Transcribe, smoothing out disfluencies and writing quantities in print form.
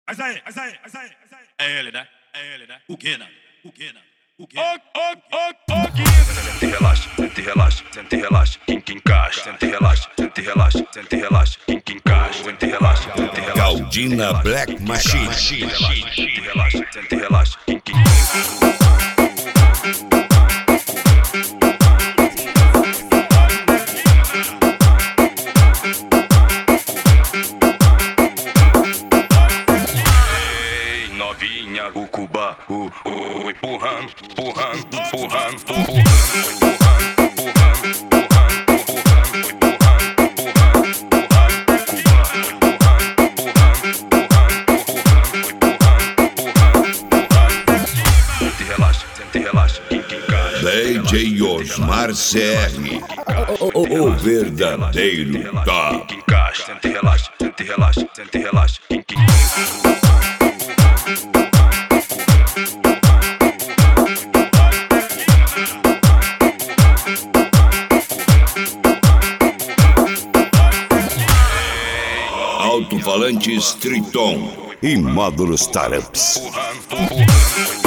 É ele, né? É ele, né? O Guina. O Guina. O Guina. Sente e relaxa, sente e relaxa, sente e relaxa, quem encaixa, sente e relaxa, sente e relaxa, sente e relaxa, quem encaixa, sente e relaxa, sente e relaxa. Galdina Black Machine. Sente e relaxa, sente e relaxa, quem encaixa. Novinha, o Cuba, empurrando, empurrando, empurrando, empurrando. DJ Osmar CR, o verdadeiro top. Sente e relaxa, sente e relaxa, sente e relaxa. Alto-falantes Triton e módulos Taramps. Empurrando.